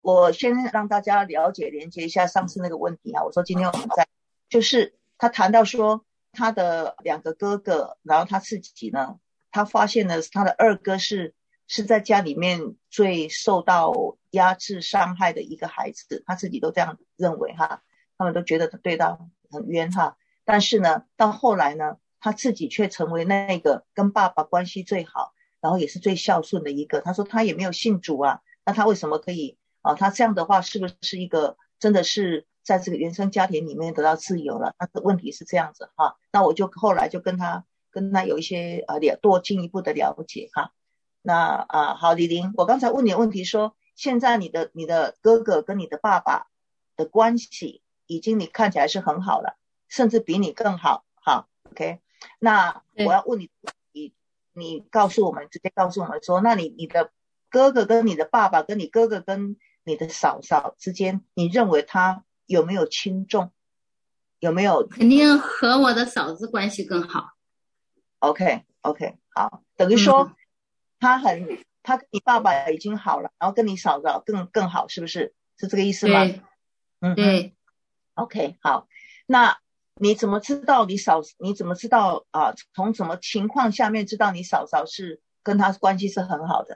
我先让大家了解连接一下上次那个问题啊。我说今天我们就是他谈到说他的2个哥哥，然后他自己呢，他发现了他的2哥是在家里面最受到压制伤害的一个孩子，他自己都这样认为哈，他们都觉得他对他很冤哈。但是呢，到后来呢，他自己却成为那个跟爸爸关系最好，然后也是最孝顺的一个。他说他也没有信主啊，那他为什么可以他这样的话是不是一个真的是在这个原生家庭里面得到自由了？他的问题是这样子哈。那我就后来就跟他有一些多进一步的了解哈。那好，李玲，我刚才问你的问题说，现在你的哥哥跟你的爸爸的关系已经你看起来是很好了，甚至比你更好。好 ，OK。那我要问你，你告诉我们，直接告诉我们说，那你的哥哥跟你的爸爸跟你哥哥跟你的嫂嫂之间，你认为他有没有轻重？有没有？ 肯定和我的嫂子关系更好。 OK， 好，等于说他跟你爸爸已经好了，然后跟你嫂嫂更好，是不是？是这个意思吗？ 对。 OK， 好。那你怎么知道你怎么知道从什么情况下面知道你嫂嫂是跟他关系是很好的？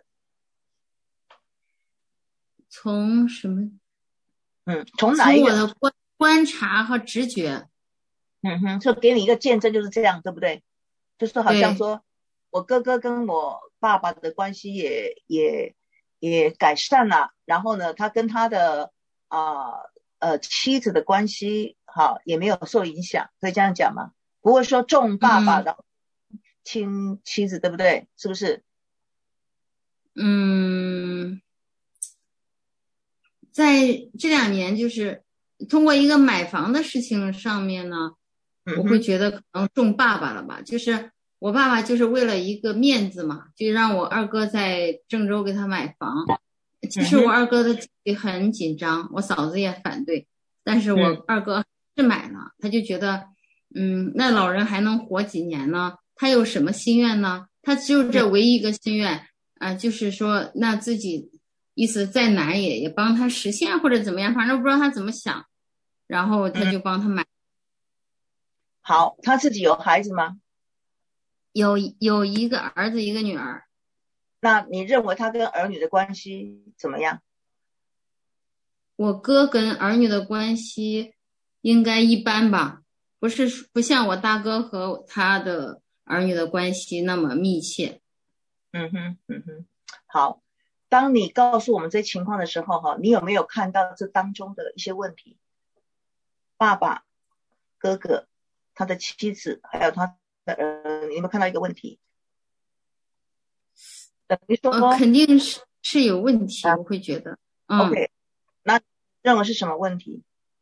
从什么？ 从哪一个？ 从我的观察和直觉。 就给你一个见证，就是这样，对不对？就是好像说我哥哥跟我爸爸的关系也改善了，然后呢，他跟他的妻子的关系也没有受影响，可以这样讲吗？不会说重爸爸的轻妻子，对不对？是不是？ 在这2年就是通过一个买房的事情上面呢，我会觉得可能重爸爸了吧。就是我爸爸就是为了一个面子嘛，就让我2哥在郑州给他买房。其实我2哥的经济很紧张，我嫂子也反对，但是我2哥是买了。他就觉得那老人还能活几年呢？他有什么心愿呢？他只有这唯一一个心愿就是说那自己意思再难也帮他实现或者怎么样，反正不知道他怎么想，然后他就帮他买。 好，他自己有孩子吗？ 有一个儿子一个女儿。 那你认为他跟儿女的关系怎么样？ 我哥跟儿女的关系应该一般吧，不像我大哥和他的儿女的关系那么密切。 好，当你告诉我们这些情况的时候你有没有看到这当中的一些问题？爸爸、哥哥、他的妻子还有他的你有没有看到一个问题？等于说肯定是有问题，我会觉得。 OK， 那认为是什么问题？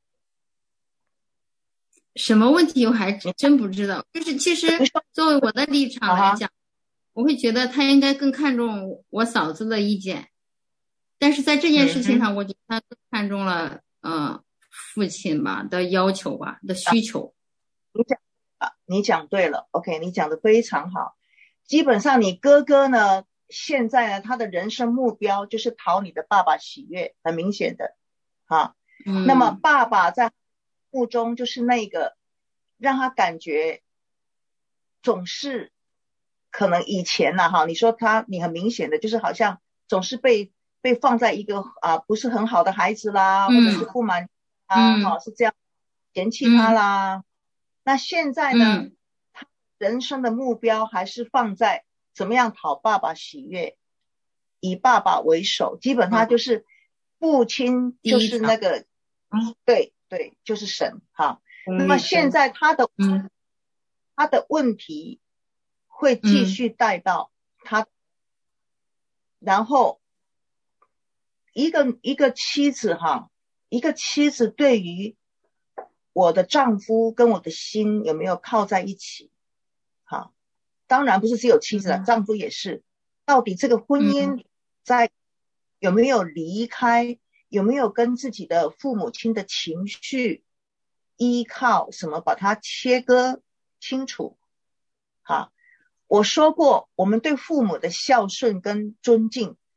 什么问题我还真不知道。就是其实作为我的立场来讲，我会觉得他应该更看重我嫂子的意见，但是在这件事情上，我觉得他更看重了父亲吧的要求吧的需求。 你讲对了 ，OK， 你讲的非常好。基本上你哥哥呢，现在呢，他的人生目标就是讨你的爸爸喜悦，很明显的那么爸爸在目中就是那个让他感觉总是可能以前你说你很明显的就是好像总是被放在一个不是很好的孩子啦，或者是不满是这样嫌弃他啦。那现在呢，他人生的目标还是放在怎么样讨爸爸喜悦，以爸爸为首，基本上就是父亲就是那个对，就是神那么现在他的问题会继续带到他然后一个妻子一个妻子对于我的丈夫跟我的心有没有靠在一起当然不是只有妻子丈夫也是。到底这个婚姻在有没有离开，有没有跟自己的父母亲的情绪依靠什么把它切割清楚我说过我们对父母的孝顺跟尊敬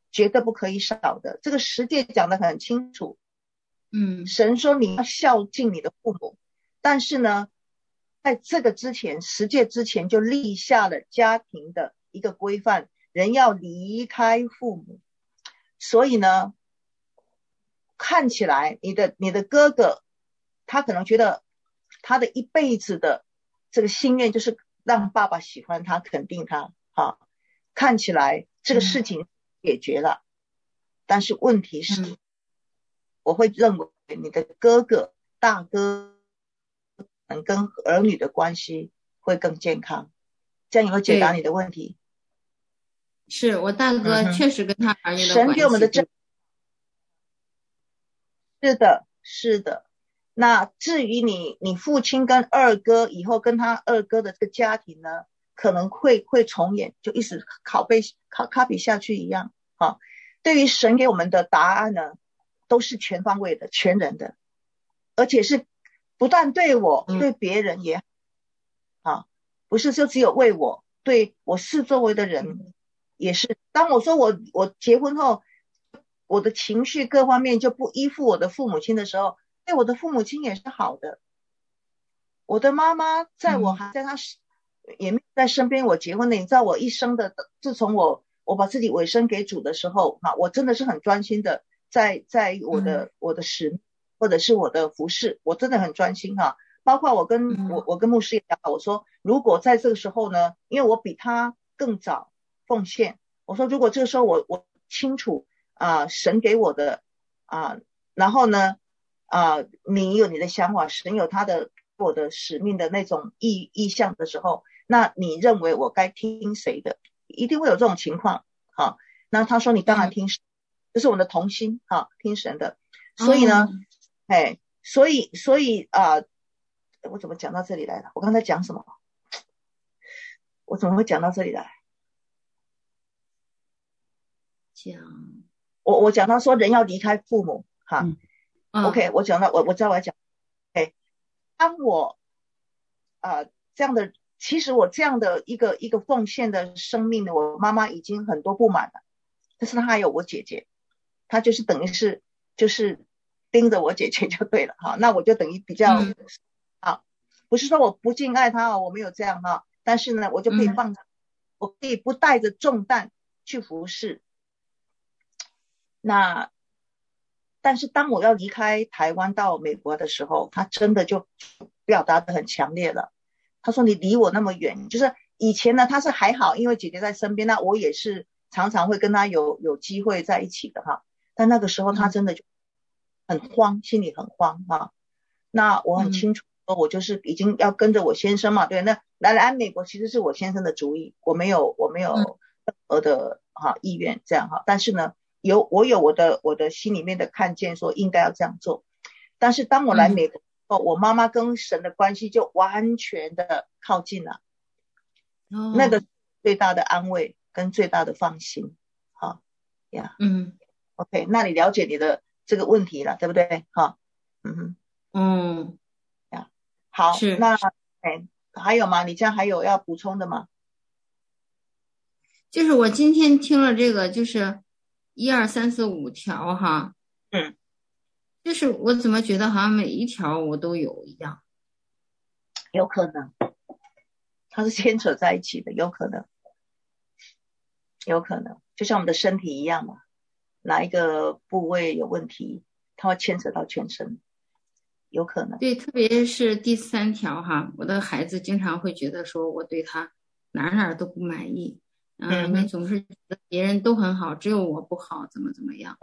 绝对不可以少的。这个十诫讲得很清楚。神说你要孝敬你的父母，但是呢，在这个之前，十诫之前就立下了家庭的一个规范，人要离开父母。所以呢，看起来你的哥哥，他可能觉得他的一辈子的这个心愿就是让爸爸喜欢他，肯定他啊。看起来这个事情解决了，但是问题是，我会认为你的哥哥大哥跟儿女的关系会更健康。这样有没有解答你的问题？ 是我大哥确实跟他儿女的关系， 神给我们的是的。那至于你父亲跟二哥以后跟他二哥的这个家庭呢，可能会重演，就一直copy下去一样啊。对于神给我们的答案呢，都是全方位的、全人的，而且是不但对我，对别人也啊，不是就只有为我，对我四周围的人也是。当我说我结婚后，我的情绪各方面就不依附我的父母亲的时候，对我的父母亲也是好的。我的妈妈在我还在她也没有在身边，我结婚的，你知道我一生的，自从我把自己委身给主的时候，我真的是很专心的在我的使命或者是我的服事，我真的很专心哈。包括我跟牧师也讲，我说如果在这个时候呢，因为我比他更早奉献，我说如果这个时候我清楚神给我的然后呢你有你的想法，神有他的我的使命的那种意向的时候，那你认为我该听谁的？一定会有这种情况那他说你当然听神，这是我们的同心听神的。所以呢所以我怎么讲到这里来了？我刚才讲什么？我怎么会讲到这里来？我讲到说人要离开父母OK， 我讲到我知道我要讲OK， 当我这样的，其实我这样的一个奉献的生命呢，我妈妈已经很多不满了，但是她还有我姐姐，她就是等于是就是盯着我姐姐就对了那我就等于比较不是说我不敬爱她我没有这样但是呢我就可以我可以不带着重担去服侍。那但是当我要离开台湾到美国的时候，他真的就表达得很强烈了。他说你离我那么远，就是以前呢他是还好，因为姐姐在身边，那我也是常常会跟他有机会在一起的但那个时候他真的就很慌，心里很慌那我很清楚说我就是已经要跟着我先生嘛，对，那来美国其实是我先生的主意，我没有任何的意愿这样但是呢我有我的心里面的看见说应该要这样做。但是当我来美国我妈妈跟神的关系就完全的靠近了那个最大的安慰跟最大的放心OK， 那你了解你的这个问题了对不对好，那还有吗？你这样还有要补充的吗？ 就是我今天听了这个就是1、2、3、4、5条就是我怎么觉得好像每一条我都有一样。 有可能它是牵扯在一起的，有可能就像我们的身体一样嘛，哪一个部位有问题它会牵扯到全身，有可能。 对，特别是第3条我的孩子经常会觉得说我对他哪都不满意你总是觉得别人都很好，只有我不好，怎么样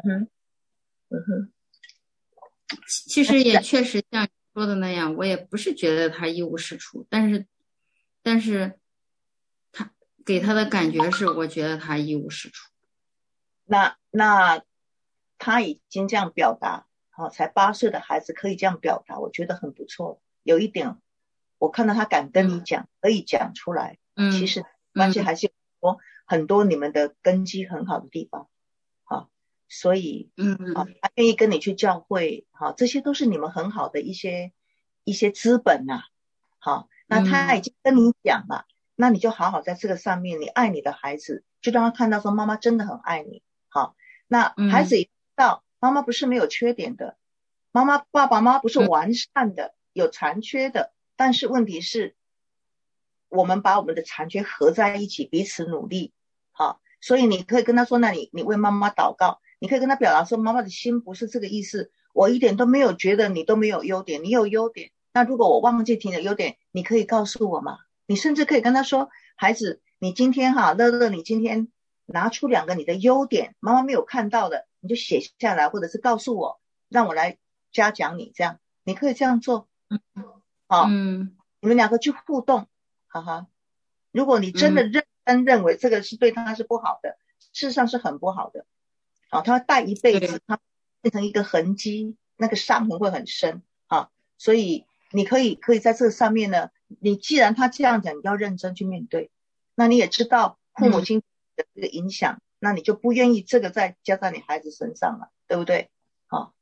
其实也确实像你说的那样，我也不是觉得他一无是处，但是他给他的感觉是我觉得他一无是处。 那他已经这样表达才8岁的孩子可以这样表达，我觉得很不错。有一点我看到他敢跟你讲可以讲出来其实关系还是有很多你们的根基很好的地方所以他愿意跟你去教会这些都是你们很好的一些资本那他已经跟你讲了那你就好好在这个上面，你爱你的孩子，就让他看到说妈妈真的很爱你好，那孩子也知道妈妈不是没有缺点的，爸爸妈妈不是完善的，有残缺的，但是问题是我们把我们的残缺合在一起，彼此努力。好，所以你可以跟他说，那你为妈妈祷告，你可以跟他表达说，妈妈的心不是这个意思，我一点都没有觉得你都没有优点，你有优点，那如果我忘记提你的优点，你可以告诉我吗？你甚至可以跟他说，孩子，你今天乐乐，你今天拿出2个你的优点，妈妈没有看到的，你就写下来，或者是告诉我，让我来嘉奖你，这样你可以这样做。好，你们2个去互动，哈哈。如果你真的认真认为这个是对他是不好的，事实上是很不好的。好，他会带一辈子，他变成一个痕迹，那个伤痕会很深。好，所以你可以在这个上面呢，你既然他这样讲，你要认真去面对。那你也知道父母亲的这个影响，那你就不愿意这个再加在你孩子身上了，对不对？好，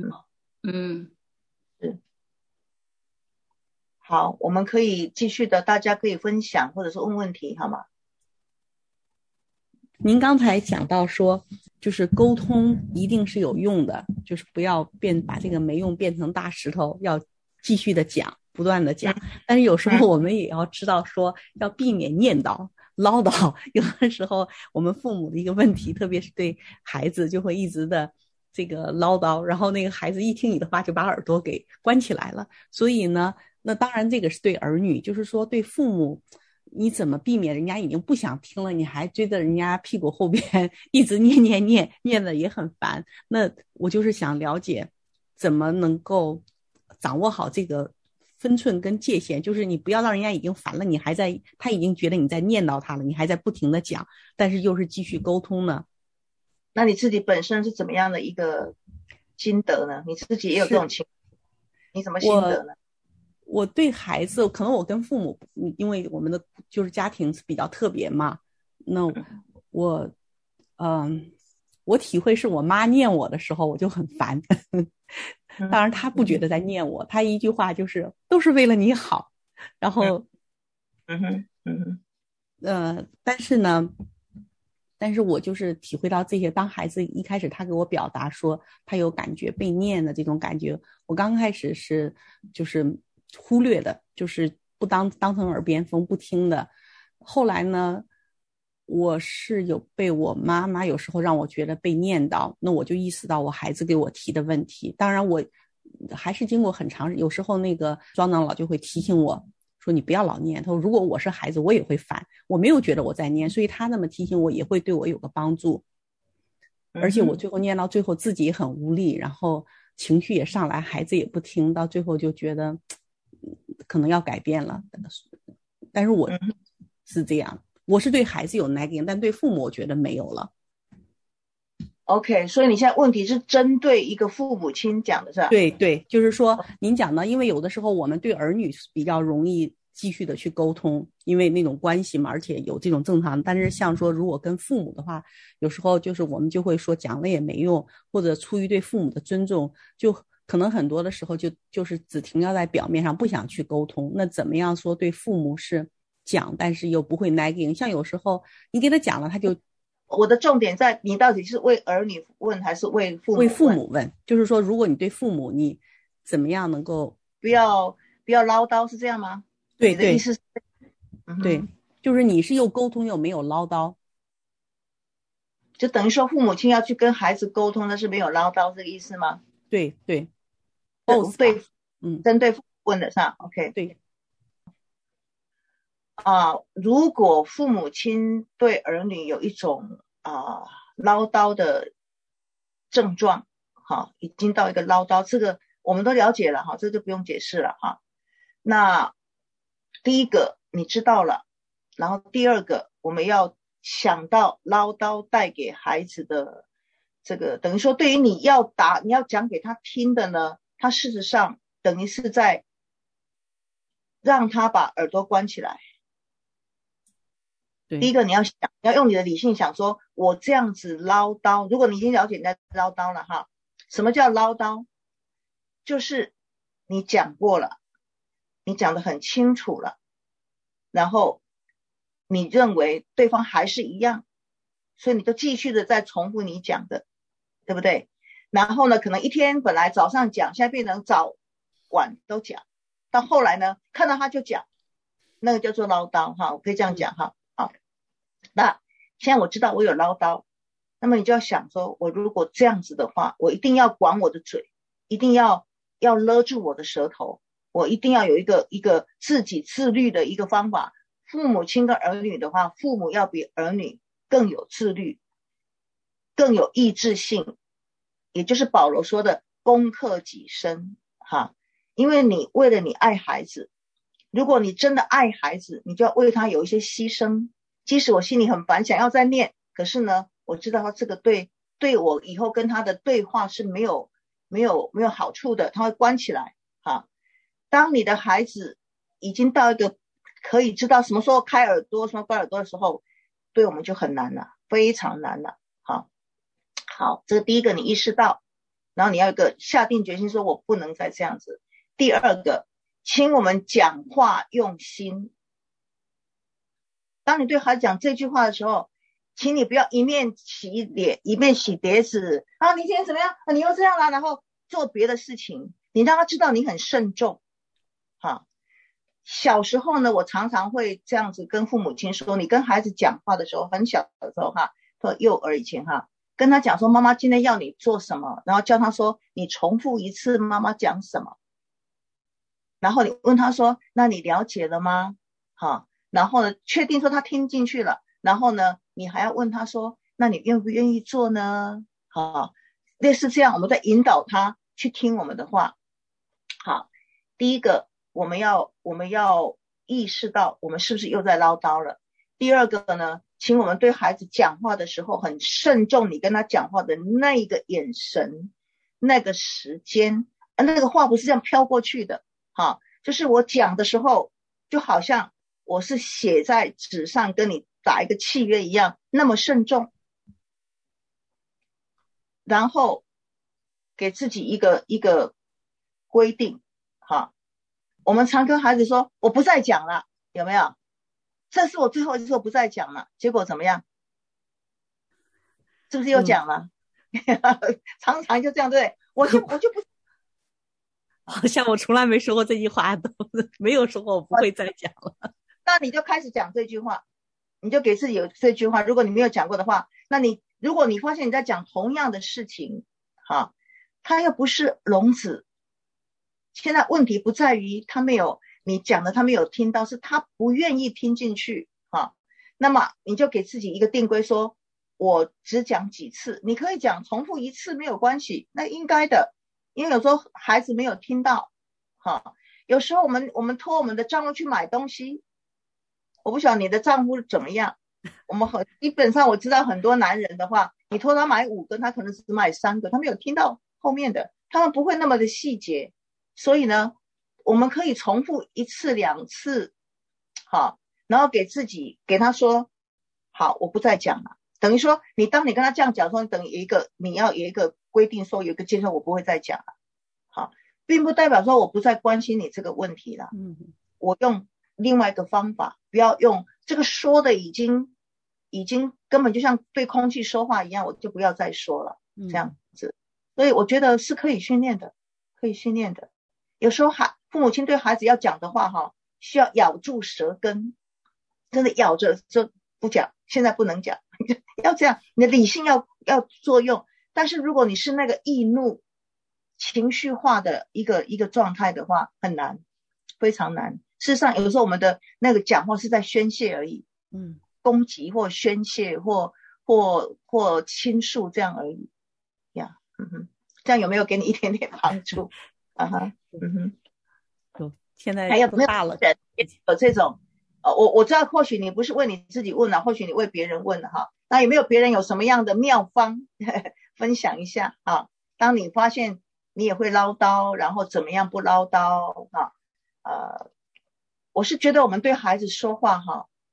是。好，我们可以继续的，大家可以分享或者是问问题，好吗？ 您刚才讲到说，就是沟通一定是有用的，就是不要把这个没用变成大石头，要继续的讲，不断的讲。但是有时候我们也要知道说，要避免念叨唠叨。有的时候我们父母的一个问题，特别是对孩子，就会一直的这个唠叨，然后那个孩子一听你的话就把耳朵给关起来了。所以呢，那当然这个是对儿女，就是说对父母，你怎么避免人家已经不想听了，你还追着人家屁股后边一直念的也很烦。那我就是想了解怎么能够掌握好这个分寸跟界限，就是你不要让人家已经烦了，他已经觉得你在念叨他了，你还在不停的讲，但是又是继续沟通呢。 那你自己本身是怎么样的一个心得呢？你自己也有这种情况，你怎么心得呢？ 我对孩子，可能我跟父母，因为我们的就是家庭是比较特别嘛，那我体会是我妈念我的时候我就很烦。当然她不觉得在念我，她一句话就是都是为了你好，然后但是我就是体会到这些，当孩子一开始他给我表达说他有感觉被念的这种感觉，我刚开始是就是忽略的，就是不当成耳边风不听的。后来呢，我是有被我妈妈有时候让我觉得被念叨，那我就意识到我孩子给我提的问题。当然我还是经过很长，有时候那个庄长老就会提醒我说你不要老念，他说如果我是孩子我也会烦，我没有觉得我在念，所以他那么提醒我也会对我有个帮助。而且我最后念到最后自己也很无力，然后情绪也上来，孩子也不听，到最后就觉得可能要改变了。但是我是这样，我是对孩子有 nagging， 但对父母我觉得没有了。 OK， 所以你现在问题是针对一个父母亲讲的是吧？ 对，就是说您讲的，因为有的时候我们对儿女比较容易继续的去沟通，因为那种关系嘛，而且有这种正常。但是像说如果跟父母的话，有时候就是我们就会说讲了也没用，或者出于对父母的尊重，就可能很多的时候就是只停留在表面上，不想去沟通。那怎么样说对父母是讲，但是又不会 nagging？ 像有时候你给他讲了，他就。 我的重点在你到底是为儿女问还是为父母问？ 为父母问，就是说如果你对父母你怎么样能够不要唠叨，是这样吗？ 对， 你的意思是对，就是你是又沟通又没有唠叨， 就等于说父母亲要去跟孩子沟通，那是没有唠叨这个意思吗？ 对， 针对父母问的上 OK 对。 如果父母亲对儿女有一种唠叨的症状，已经到一个唠叨，这个我们都了解了这就不用解释了那第一个你知道了，然后第二个我们要想到唠叨带给孩子的这个，等于说对于你要讲给他听的呢，他事实上等于是在让他把耳朵关起来。第一个你要用你的理性想说，我这样子唠叨，如果你已经了解你在唠叨了什么叫唠叨？就是你讲过了，你讲得很清楚了，然后你认为对方还是一样， 所以你就继续的再重复你讲的，对不对？然后呢，可能一天本来早上讲，现在变成早晚都讲，到后来呢，看到他就讲，那个叫做唠叨哈，我可以这样讲哈。好，那现在我知道我有唠叨，那么你就要想说，我如果这样子的话，我一定要管我的嘴，一定要勒住我的舌头，我一定要有一个自己自律的一个方法。父母亲跟儿女的话，父母要比儿女更有自律，更有意志性，也就是保罗说的攻克己身哈。因为你为了你爱孩子，如果你真的爱孩子，你就要为他有一些牺牲。即使我心里很烦，想要再念，可是呢，我知道他这个对我以后跟他的对话是没有好处的，他会关起来哈。当你的孩子已经到一个可以知道什么时候开耳朵，什么关耳朵的时候，对我们就很难了，非常难了。好，这个第一个你意识到，然后你要一个下定决心说我不能再这样子。第二个，请我们讲话用心。当你对孩子讲这句话的时候，请你不要一面洗脸一面洗碟子啊，你今天怎么样啊，你又这样啦，然后做别的事情，你让他知道你很慎重。小时候呢，我常常会这样子跟父母亲说，你跟孩子讲话的时候，很小的时候说幼儿以前跟他讲说妈妈今天要你做什么，然后叫他说你重复一次妈讲什么，然后你问他说那你了解了吗？然后呢确定说他听进去了，然后呢你还要问他说那你愿不愿意做呢？类似这样，我们在引导他去听我们的话。好，第一个我们要意识到我们是不是又在唠叨了。第二个呢，请我们对孩子讲话的时候很慎重，你跟他讲话的那一个眼神，那个时间，那个话不是这样飘过去的。就是我讲的时候就好像我是写在纸上跟你打一个契约一样，那么慎重。然后给自己一个规定。我们常跟孩子说我不再讲了，有没有？这是我最后一次，我不再讲了，结果怎么样？是不是又讲了？常常就这样，对不对？我就不好像我从来没说过这句话，都没有说过我不会再讲了。 那你就开始讲这句话，你就给自己有这句话。如果你没有讲过的话，那如果你发现你在讲同样的事情，他又不是聋子，现在问题不在于你讲的他没有听到，是他不愿意听进去。那么你就给自己一个定规，说我只讲几次，你可以讲重复一次没有关系，那应该的，因为有时候孩子没有听到。有时候我们托我们的丈夫去买东西，我不晓得你的丈夫怎么样，基本上我知道很多男人的话，你托他买5个，他可能只买3个，他没有听到后面的，他们不会那么的细节。所以呢，我们可以重复1次2次，然后给他说好，我不再讲了。等于说当你跟他这样讲说，等于你要有一个规定，说有一个接受，我不会再讲了。并不代表说我不再关心你这个问题了。我用另外一个方法，不要用这个说的已经根本就像对空气说话一样，我就不要再说了，这样子。所以我觉得是可以训练的，可以训练的。有时候父母亲对孩子要讲的话需要咬住舌根，真的咬着就不讲，现在不能讲，要这样，你的理性要作用。但是如果你是那个易怒情绪化的一个状态的话，很难，非常难。事实上有时候我们的那个讲话是在宣泄而已，攻击或宣泄或倾诉这样而已呀。这样有没有给你一点点帮助？ 现在还有没有大了人有这种我知道或许你不是为你自己问了，或许你为别人问了那有没有别人有什么样的妙方分享一下当你发现你也会唠叨，然后怎么样不唠叨我是觉得我们对孩子说话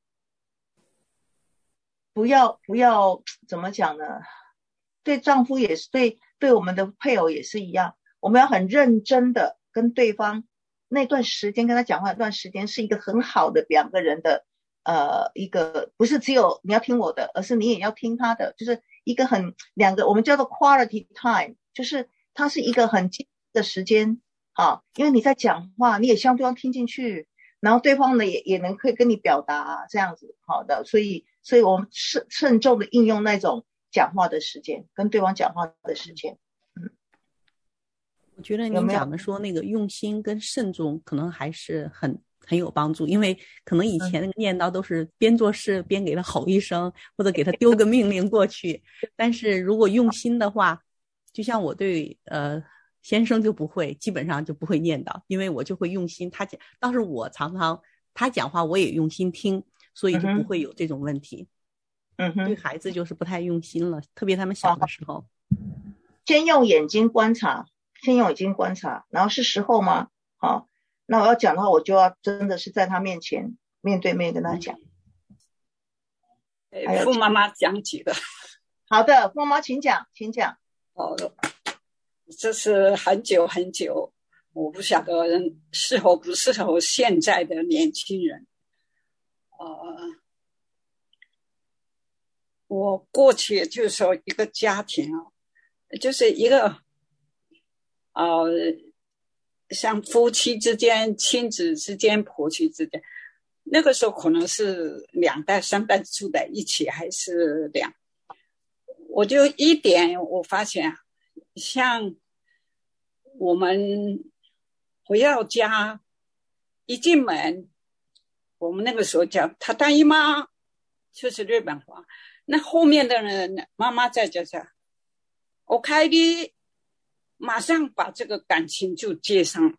不要怎么讲呢？对丈夫也是，对我们的配偶也是一样，我们要很认真的跟对方那段时间跟他讲话，那段时间是一个很好的2个人的一个不是只有你要听我的，而是你也要听他的，就是一个两个我们叫做 quality time， 就是它是一个很精的时间啊，因为你在讲话，你也希望对方听进去，然后对方呢也能可以跟你表达这样子，好的，所以我们慎重的应用那种讲话的时间，跟对方讲话的时间。 我觉得您讲的说那个用心跟慎重可能还是很有帮助，因为可能以前那个念叨都是边做事边给他吼一声，或者给他丢个命令过去，但是如果用心的话，就像我对先生就不会，基本上就不会念叨，因为我就会用心，倒是我常常他讲话我也用心听，所以就不会有这种问题。对孩子就是不太用心了，特别他们小的时候。 先用眼睛观察，然后是时候吗？好，那我要讲的话，我就要真的是在他面前面对面跟他讲。 傅妈妈讲几个。 好的，傅妈妈请讲。 这是很久很久，我不晓得适合不适合现在的年轻人。我过去就是说一个家庭就是一个像夫妻之间、亲子之间、婆媳之间，那个时候可能是2代3代住在一起，还是我就一点我发现，像我们回到家一进门，我们那个时候叫他大姨妈，就是日本话，那后面的人妈妈在这下我开的马上把这个感情就接上。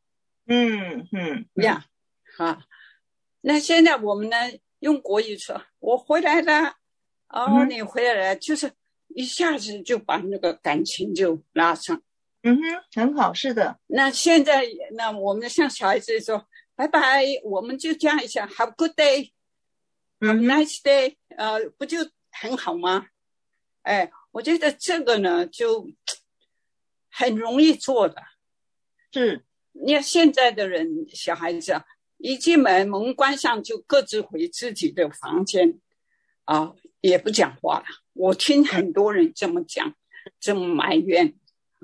那现在我们呢用国语说我回来了，你回来了，就是一下子就把那个感情就拉上。 很好，是的。 那现在那我们像小孩子说拜拜，我们就这样一下 Have a good day, Have a nice day，不就很好吗？我觉得这个呢就很容易做的。 是， 你看现在的人小孩子一进门关上就各自回自己的房间也不讲话了。我听很多人这么讲，这么埋怨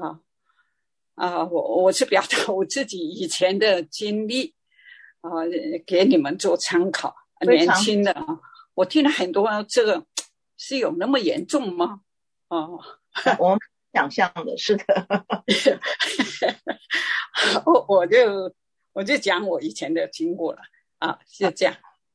我是表达我自己以前的经历给你们做参考。年轻的我听了很多，这个是有那么严重吗？ 我们想象的是的。 我就讲我以前的经过了就这样。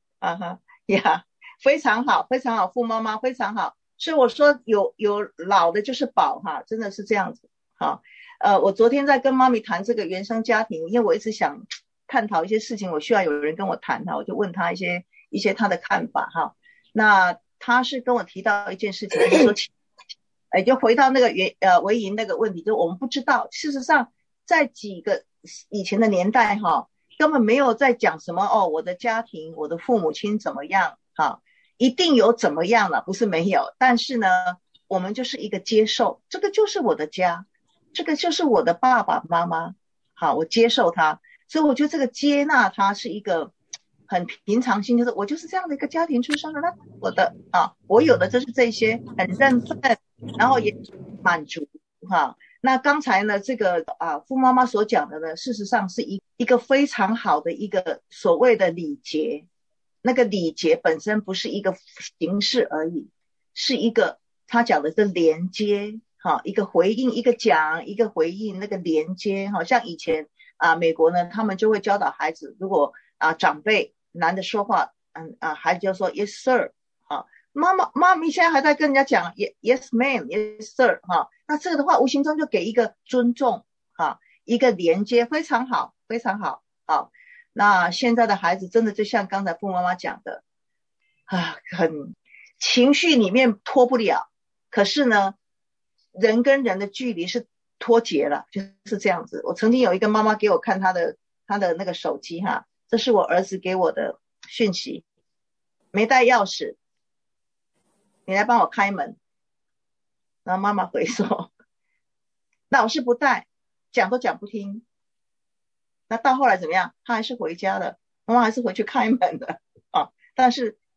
非常好，非常好，傅妈妈非常好。所以我说有老的就是宝真的是这样子。我昨天在跟妈咪谈这个原生家庭，因为我一直想探讨一些事情，我需要有人跟我谈我就问他一些他的看法那他是跟我提到一件事情，就是说就回到那个维营那个问题，就我们不知道，事实上在几个以前的年代根本没有在讲什么我的家庭，我的父母亲怎么样一定有怎么样了，不是没有，但是呢我们就是一个接受，这个就是我的家，这个就是我的爸爸妈妈我接受他。所以我觉得这个接纳他是一个很平常心，就是我就是这样的一个家庭出生的，那我的我有的就是这些很认份，然后也满足那刚才呢这个傅妈妈所讲的呢，事实上是一个非常好的一个所谓的礼节。那个礼节本身不是一个形式而已，是一个他讲的是连接一个回应，一个讲，一个回应，那个连接像以前美国呢他们就会教导孩子，如果长辈男的说话孩子就说 yes sir 妈咪现在还在跟人家讲 yes ma'am yes sir 那这个的话无形中就给一个尊重一个连接，非常好非常好那现在的孩子真的就像刚才傅妈妈讲的很情绪里面脱不了，可是呢人跟人的距离是脱节了，就是这样子。我曾经有一个妈妈给我看她的那个手机这是我儿子给我的讯息，没带钥匙，你来帮我开门。然后妈妈回说老师不带，讲都讲不听。那到后来怎么样，他还是回家了，妈妈还是回去开门的但是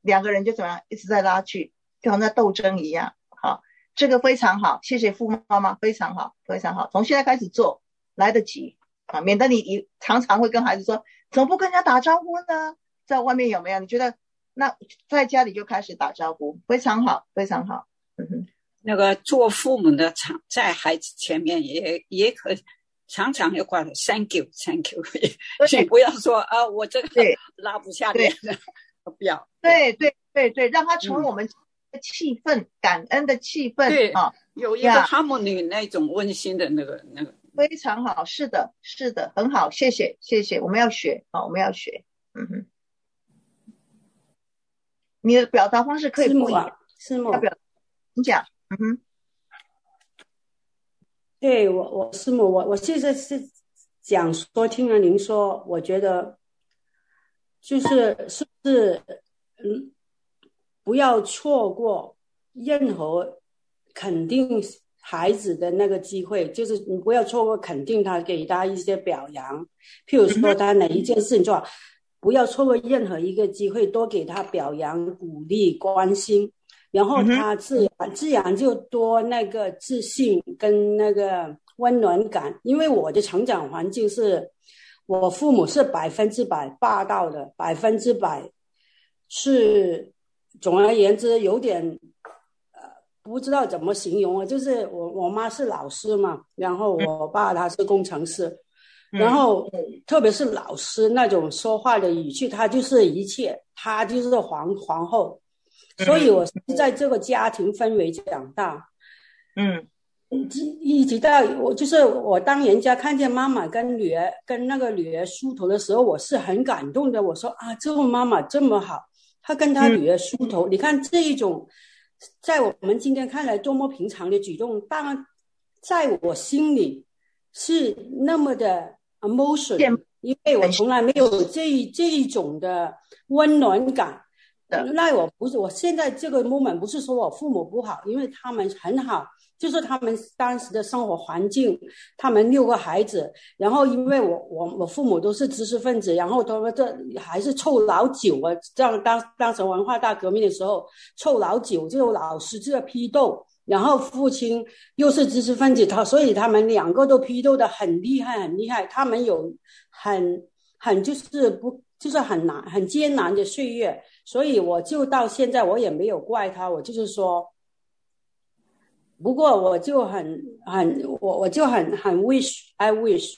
两个人就怎么样一直在拉锯，就好像在斗争一样。好，这个非常好，谢谢傅妈妈，非常好，非常好。从现在开始做，来得及啊，免得你常常会跟孩子说，怎么不跟人家打招呼呢？在外面有没有？你觉得那在家里就开始打招呼，非常好，非常好。 那个做父母的在孩子前面也可以常常要挂的 thank you thank you， 你不要说啊我这个拉不下脸的，不要。对， 让他成为我们的气氛，感恩的气氛。 对啊，有一个 harmony 那种温馨的那个。 非常好，是的，很好，谢谢，我们要学啊，我们要学。你的表达方式可以不一样， 师母， 你讲。 对，我师母，我现在是讲说，听了您说，我觉得是不是不要错过任何肯定孩子的那个机会，就是你不要错过肯定他，给他一些表扬，譬如说他哪一件事情做好，不要错过任何一个机会，多给他表扬、鼓励、关心。然后他自然就多那个自信跟那个温暖感。因为我的成长环境是我父母是100%霸道的，100%是，总而言之有点不知道怎么形容啊。就是我妈是老师嘛，然后我爸他是工程师，然后特别是老师那种说话的语气，他就是一切，他就是皇后。所以我是在这个家庭氛围长大，一直到我当人家看见妈妈跟那个女儿梳头的时候，我是很感动的。我说啊，这个妈妈这么好，她跟她女儿梳头，你看这一种，在我们今天看来多么平常的举动，当然在我心里是那么的 emotion， 因为我从来没有这一种的温暖感。那我现在这个 moment 不是说我父母不好，因为他们很好，就是他们当时的生活环境，他们6个孩子，然后因为我父母都是知识分子，然后他们这还是臭老九啊，这样当时文化大革命的时候，臭老九就老师这批斗，然后父亲又是知识分子，所以他们2个都批斗的很厉害，他们有就是很艰难的岁月。所以我就到现在我也没有怪他，我就是说，不过我就很 I wish，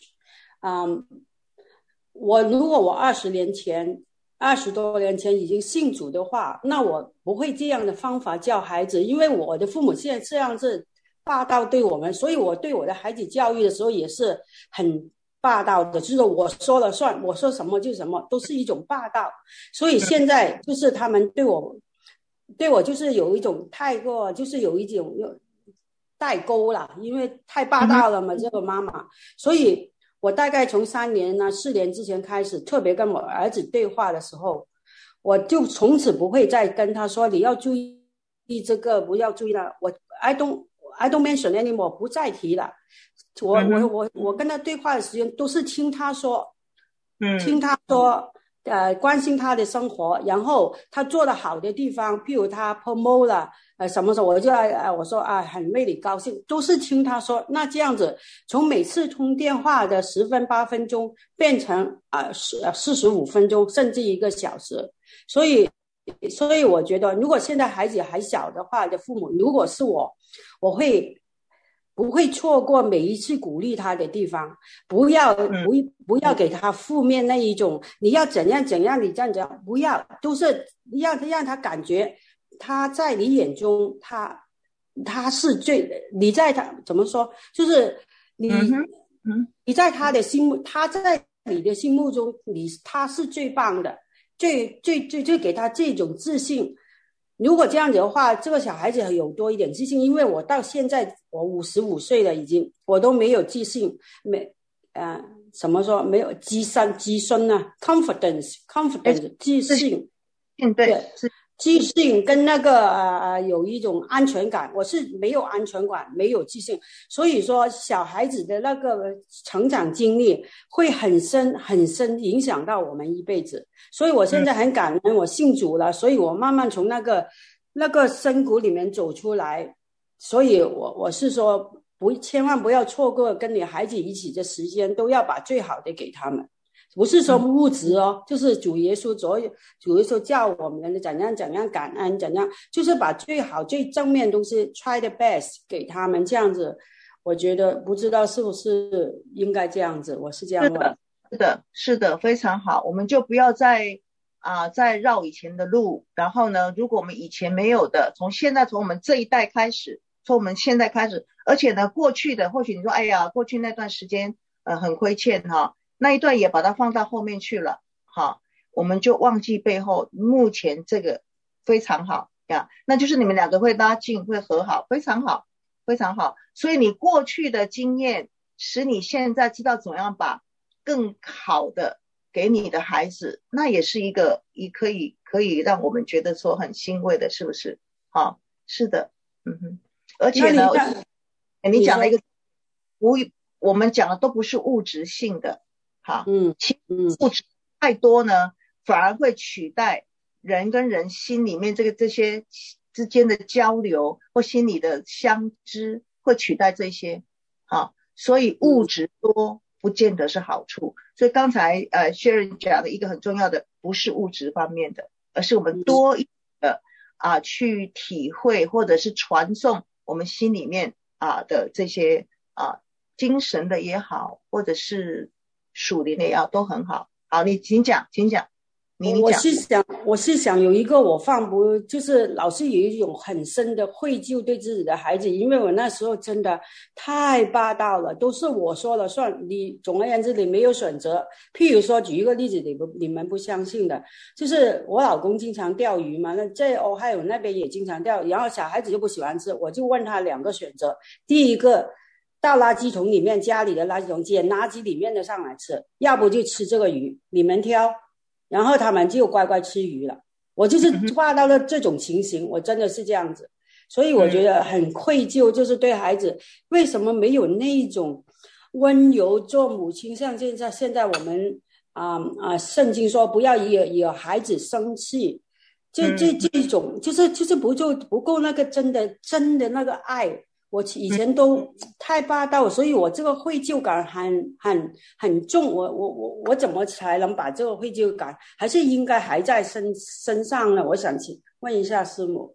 如果我20多年前已经信主的话，那我不会这样的方法教孩子，因为我的父母现在这样子霸道对我们，所以我对我的孩子教育的时候也是很霸道的，就是我说了算，我说什么就什么，都是一种霸道。所以现在就是他们对我就是有一种太过，就是有一种代沟了，因为太霸道了嘛，这个妈妈。所以我大概从3年4年之前开始，特别跟我儿子对话的时候，我就从此不会再跟他说你要注意这个，不要注意了。我 I don't mention anymore， 不再提了。我跟他对话的时间都是听他说，关心他的生活，然后他做得好的地方，譬如他 promote 了什么时候，我就我说很为你高兴，都是听他说。那这样子从每次通电话的10分8分钟变成45分钟，甚至1个小时。所以我觉得，如果现在孩子还小的话的父母，如果是我不会错过每一次鼓励他的地方，不要给他负面那一种，你要怎样怎样，你这样怎样，不要，都是让他感觉他在你眼中他是你在他怎么说，就是你在他的心目，他在你的心目中，他是最棒的，最给他这种自信。如果这样子的话，这个小孩子有多一点自信，因为我到现在我55岁了，已经我都没有自信，怎么说没有机身啊 confidence 自信， 对， 自信跟那个有一种安全感，我是没有安全感，没有自信，所以说小孩子的那个成长经历会很深很深，影响到我们一辈子。所以我现在很感恩，我信主了，所以我慢慢从那个深谷里面走出来。所以我是说千万不要错过跟你孩子一起的时间，都要把最好的给他们。不是说物质哦，就是主耶稣叫我们怎样感恩，怎样就是把最好最正面东西 try the best 给他们，这样子我觉得不知道是不是应该这样子，我是这样问。 是的，非常好。我们就不要再绕以前的路，然后呢，如果我们以前没有的，从我们这一代开始，从我们现在开始，而且呢，过去的或许你说，哎呀，过去那段时间很亏欠哈。那一段也把它放到后面去了，好，我们就忘记背后目前这个非常好呀，那就是你们两个会拉近，会和好，非常好，非常好。所以你过去的经验使你现在知道怎么样把更好的给你的孩子，那也是一个也可以让我们觉得说很欣慰的，是不是？好，是的，而且呢，你讲了一个我们讲的都不是物质性的。好，其实物质太多呢，反而会取代人跟人心里面这些之间的交流或心理的相知，会取代这些。好，所以物质多不见得是好处。所以刚才Sharon 讲的一个很重要的，不是物质方面的，而是我们多一点的去体会或者是传送我们心里面的这些精神的也好，或者是属灵的也好，都很好。好，你请讲。 我是想有一个我就是老是有一种很深的愧疚对自己的孩子，因为我那时候真的太霸道了，都是我说了算，你总而言之你没有选择。譬如说举一个例子，你们不相信的，就是我老公经常钓鱼嘛，那在还有那边也经常钓，然后小孩子就不喜欢吃，我就问他两个选择，第一个到垃圾桶里面，家里的垃圾桶捡垃圾里面的上来吃，要不就吃这个鱼，你们挑。然后他们就乖乖吃鱼了。我就是画到了这种情形，我真的是这样子，所以我觉得很愧疚，就是对孩子为什么没有那种温柔做母亲，像现在我们圣经说不要以孩子生气，这种就是不够那个真的那个爱。我以前都太霸道，所以我这个愧疚感很重。我怎么才能把这个愧疚感，还是应该还在身上呢？我想请问一下师母。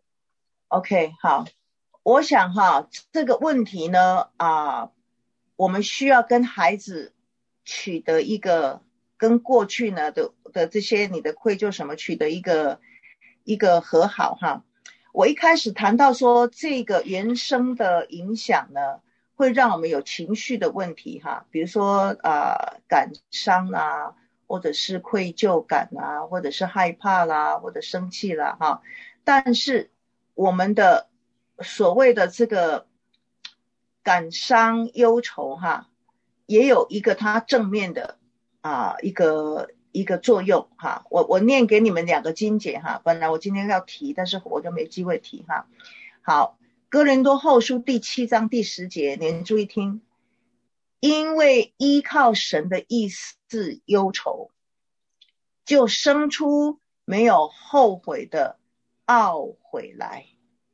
OK， 好，我想这个问题呢我们需要跟孩子取得一个跟过去呢的这些你的愧疚什么取得一个和好哈。我一开始谈到说这个原生的影响呢，会让我们有情绪的问题哈，比如说感伤啦，或者是愧疚感啦，或者是害怕啦，或者生气啦哈。但是我们的所谓的这个感伤忧愁哈，也有一个它正面的一个作用哈。我念给你们两个经节哈，本来我今天要提，但是我就没机会提哈。好，哥林多后书第7章第10节，你们注意听，因为依靠神的意思忧愁，就生出没有后悔的懊悔来。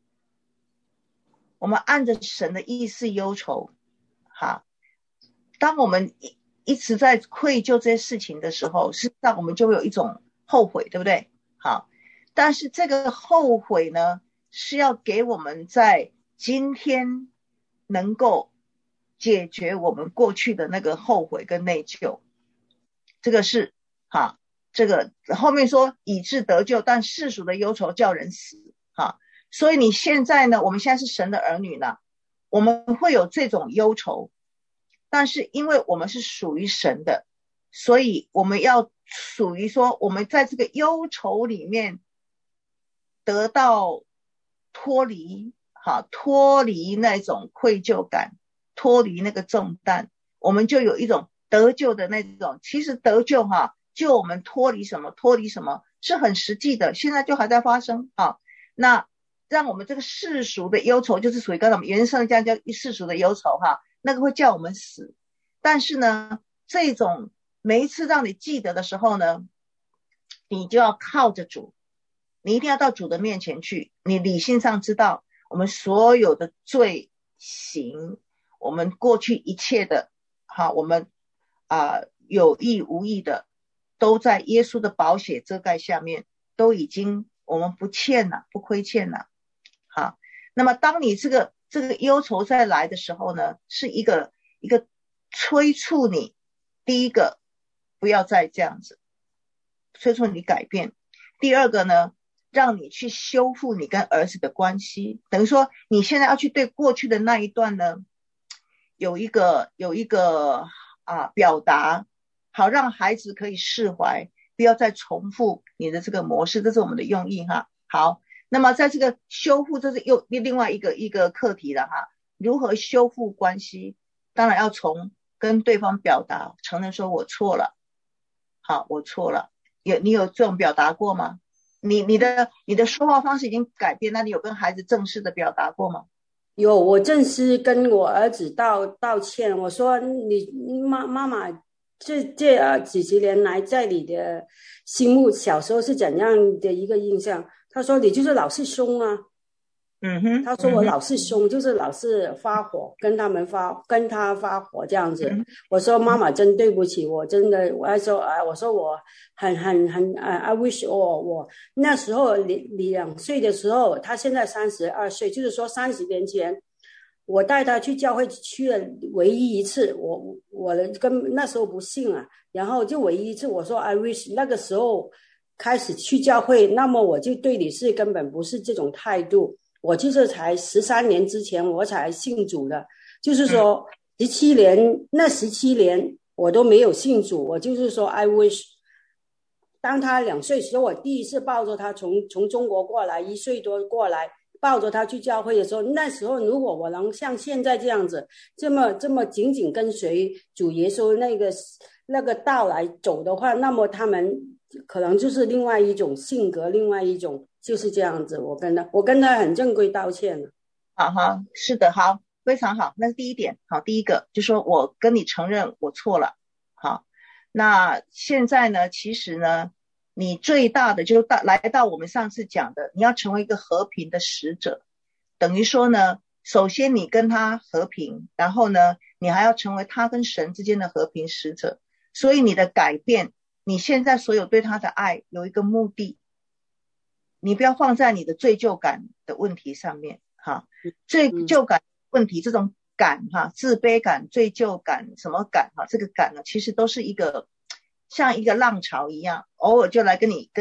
我们按着神的意思忧愁哈，当我们一直在愧疚这些事情的时候，事实上我们就会有一种后悔，对不对？好，但是这个后悔呢，是要给我们在今天能够解决我们过去的那个后悔跟内疚。这个是这个后面说以致得救，但世俗的忧愁叫人死所以你现在呢，我们现在是神的儿女呢，我们会有这种忧愁，但是因为我们是属于神的，所以我们要属于说我们在这个忧愁里面得到脱离那种愧疚感，脱离那个重担，我们就有一种得救的那种。其实得救救我们脱离什么？脱离什么？ 是很实际的，现在就还在发生啊。那让我们这个世俗的忧愁，就是属于刚才我们原生家叫世俗的忧愁哈，那个会叫我们死。但是呢，这种每一次让你记得的时候呢，你就要靠着主，你一定要到主的面前去，你理性上知道我们所有的罪行，我们过去一切的好，我们有意无意的都在耶稣的宝血遮盖下面，都已经我们不欠了，不亏欠了。好，那么当你这个忧愁再来的时候呢，是一个催促你，第一个不要再这样子，催促你改变。第二个呢，让你去修复你跟儿子的关系，等于说你现在要去对过去的那一段呢，有一个表达，好让孩子可以释怀，不要再重复你的这个模式，这是我们的用意哈。好，那么在这个修复，这是又另外一个课题了哈。如何修复关系？当然要从跟对方表达，承认说我错了，好，我错了。你有这种表达过吗？你的说话方式已经改变，那你有跟孩子正式的表达过吗？ 有，我正式跟我儿子道歉，我说你妈妈这几十年来在你的心目小时候是怎样的一个印象？他说你就是老是凶啊。他说我老是凶，就是老是发火，跟他发火这样子。我说妈妈真对不起，我真的我说我很I wish 我那时候2岁的时候，他现在32岁，就是说30年前我带他去教会去了唯一一次，我那时候不信啊，然后就唯一一次我说 I wish 那个时候开始去教会，那么我就对你是根本不是这种态度。我就是才13年之前我才信主的，就是说17年我都没有信主，我就是说 I wish 当他2岁时候，我第一次抱着他从中国过来，1岁多过来抱着他去教会的时候，那时候如果我能像现在这样子这么紧紧跟随主耶稣那个道来走的话，那么他们可能就是另外一种性格，另外一种就是这样子。我跟他很正规道歉了。 好哈，是的，好，非常好，那是第一点。好，第一个就说我跟你承认我错了。好，那现在呢，其实呢，你最大的就是来到我们上次讲的，你要成为一个和平的使者，等于说呢，首先你跟他和平，然后呢，你还要成为他跟神之间的和平使者。所以你的改变，你现在所有对他的爱有一个目的，你不要放在你的罪疚感的问题上面哈。罪疚感问题，这种感哈，自卑感、罪疚感什么感哈，这个感呢，其实都是一个像一个浪潮一样，偶尔就来跟你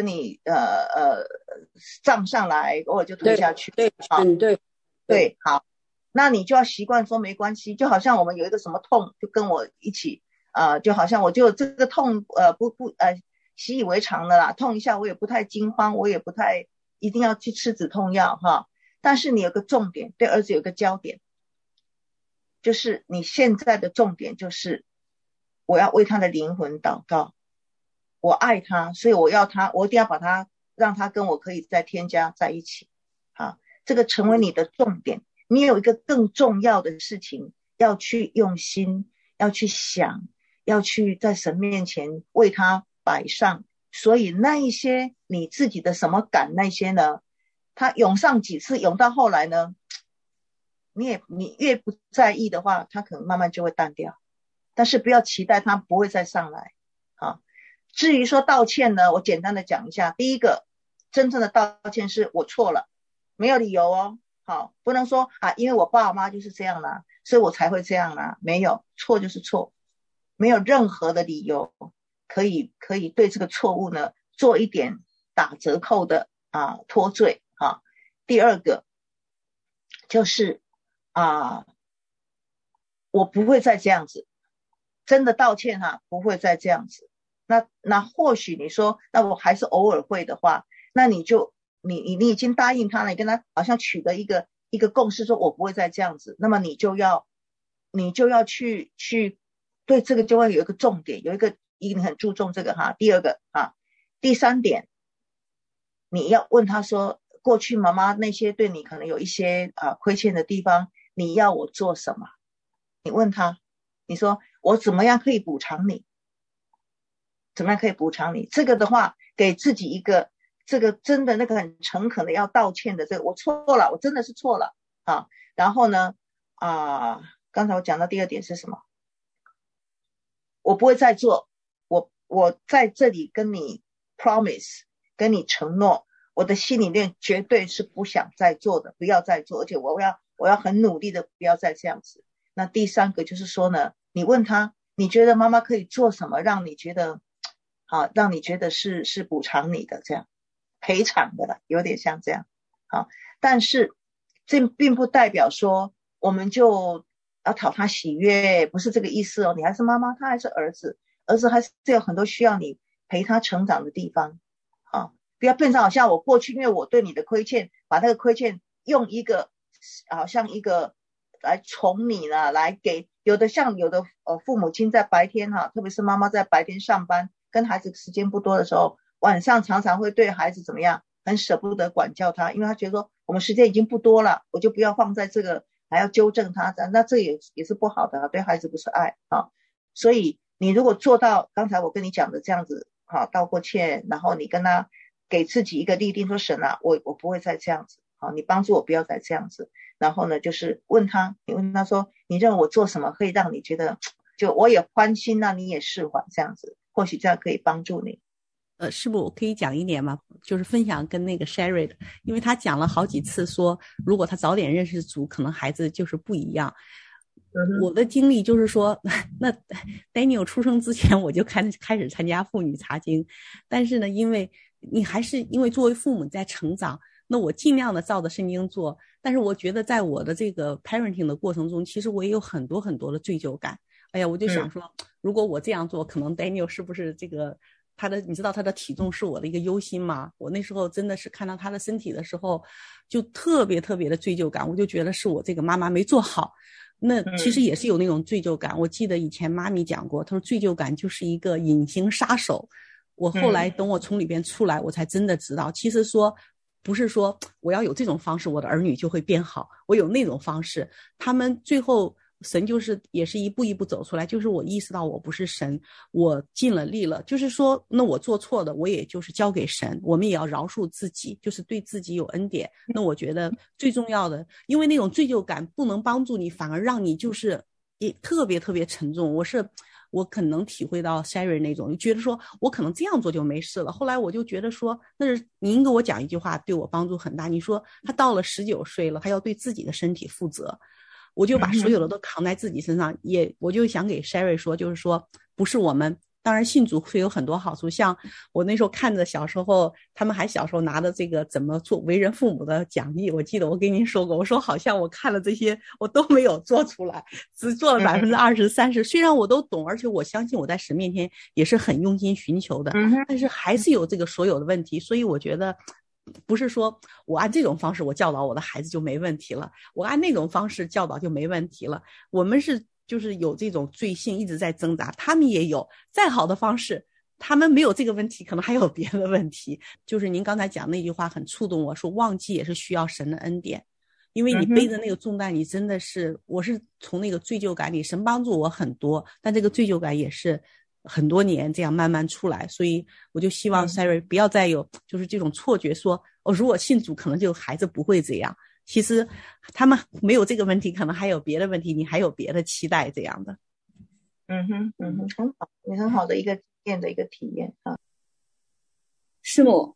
涨上来，偶尔就退下去。对，好，那你就要习惯说没关系，就好像我们有一个什么痛，就跟我一起就好像我就这个痛习以为常的啦，痛一下我也不太惊慌，我也不太一定要去吃止痛药哈。但是你有个重点，对儿子有个焦点，就是你现在的重点就是我要为他的灵魂祷告，我爱他，所以我一定要把他让他跟我可以再添加在一起。好，这个成为你的重点。你有一个更重要的事情要去用心，要去想，要去在神面前为他摆上。所以那一些你自己的什么感那些呢，他涌上几次，涌到后来呢，你越不在意的话，他可能慢慢就会淡掉。但是不要期待他不会再上来。好，至于说道歉呢，我简单的讲一下。第一个，真正的道歉是我错了，没有理由哦。好，不能说因为我爸妈就是这样啦，所以我才会这样啦。没有，错就是错，没有任何的理由可以对这个错误呢做一点打折扣的脱罪。第二个就是我不会再这样子，真的道歉不会再这样子。那或许你说那我还是偶尔会的话，那你已经答应他了，你跟他好像取得一个共识，说我不会再这样子，那么你就要去对这个就会有一个重点，你很注重这个第二个第三点， 你要问他说，过去妈妈那些对你可能有一些亏欠的地方，你要我做什么？你问他，你说我怎么样可以补偿你？怎么样可以补偿你？这个的话，给自己一个这个真的那个很诚恳的要道歉的，这个我错了，我真的是错了啊。然后呢刚才我讲到第二点是什么？我不会再做，我在这里跟你 promise， 跟你承诺，我的心里面绝对是不想再做的，不要再做，而且我要很努力的不要再这样子。那第三个就是说呢，你问他，你觉得妈妈可以做什么让你觉得让你觉得是补偿你的，这样赔偿的了，有点像这样但是这并不代表说我们就要讨他喜悦，不是这个意思哦。你还是妈妈，他还是儿子，儿子还是有很多需要你陪他成长的地方不要变成好像我过去因为我对你的亏欠，把那个亏欠用一个好像一个来宠你呢，来给有的父母亲在白天特别是妈妈在白天上班，跟孩子时间不多的时候，晚上常常会对孩子怎么样，很舍不得管教他，因为他觉得说我们时间已经不多了，我就不要放在这个还要纠正他，那这也是不好的对孩子不是爱所以你如果做到刚才我跟你讲的这样子道过歉，然后你跟他给自己一个立定说，神我不会再这样子你帮助我不要再这样子。然后呢就是你问他说，你认为我做什么可以让你觉得就我也欢心你也释怀，这样子或许这样可以帮助你。 师母，我可以讲一点吗？就是分享跟那个 Sherry 的，因为他讲了好几次说，如果他早点认识主，可能孩子就是不一样。我的经历就是说，那 Daniel 出生之前我就开始参加妇女查经，但是呢，因为你还是因为作为父母在成长，那我尽量的照着圣经做，但是我觉得在我的这个 parenting 的过程中，其实我也有很多很多的罪疚感。哎呀，我就想说，如果我这样做，可能 Daniel 是不是这个你知道他的体重是我的一个忧心吗？我那时候真的是看到他的身体的时候，就特别特别的罪疚感，我就觉得是我这个妈妈没做好。那其实也是有那种罪疚感。我记得以前妈咪讲过，她说罪疚感就是一个隐形杀手。我后来等我从里边出来，我才真的知道，其实说不是说我要有这种方式，我的儿女就会变好。我有那种方式，他们最后神就是也是一步一步走出来，就是我意识到我不是神，我尽了力了，就是说那我做错的我也就是交给神，我们也要饶恕自己，就是对自己有恩典。那我觉得最重要的，因为那种罪疚感不能帮助你，反而让你就是也特别特别沉重。我可能体会到 Sherry 那种，就觉得说我可能这样做就没事了。后来我就觉得说，那是您给我讲一句话对我帮助很大，你说他到了19岁了，他要对自己的身体负责，我就把所有的都扛在自己身上。我就想给 Sherry 说，就是说不是我们，当然信主会有很多好处，像我那时候看着小时候他们还小时候拿的这个怎么做为人父母的讲义，我记得我跟您说过，我说好像我看了这些我都没有做出来，只做了20%、30%，虽然我都懂，而且我相信我在神面前也是很用心寻求的，但是还是有这个所有的问题。所以我觉得不是说我按这种方式我教导我的孩子就没问题了，我按那种方式教导就没问题了。我们就是有这种罪性一直在挣扎，他们也有再好的方式，他们没有这个问题，可能还有别的问题。就是您刚才讲那句话很触动我，说忘记也是需要神的恩典，因为你背着那个重担，你真的是我是从那个罪疚感里，神帮助我很多，但这个罪疚感也是很多年这样慢慢出来。所以我就希望 Sherry 不要再有就是这种错觉说如果信主可能就孩子不会这样，其实他们没有这个问题，可能还有别的问题，你还有别的期待这样的。 很好，你很好的一个经验的一个体验师母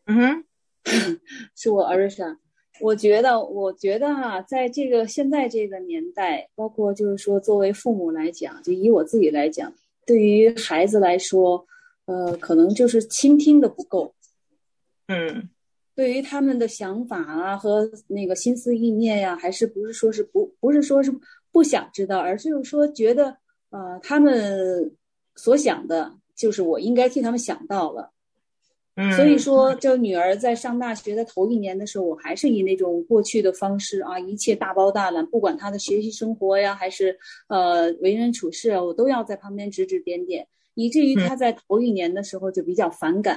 是我儿子我觉得在这个现在这个年代，包括就是说作为父母来讲，就以我自己来讲，对于孩子来说可能就是倾听的不够。对于他们的想法和那个心思意念呀，还是不是说是不想知道，而是说觉得他们所想的就是我应该替他们想到了。所以说就女儿在上大学的头1年的时候，我还是以那种过去的方式一切大包大揽，不管她的学习生活呀，还是为人处事我都要在旁边指指点点，以至于她在头1年的时候就比较反感。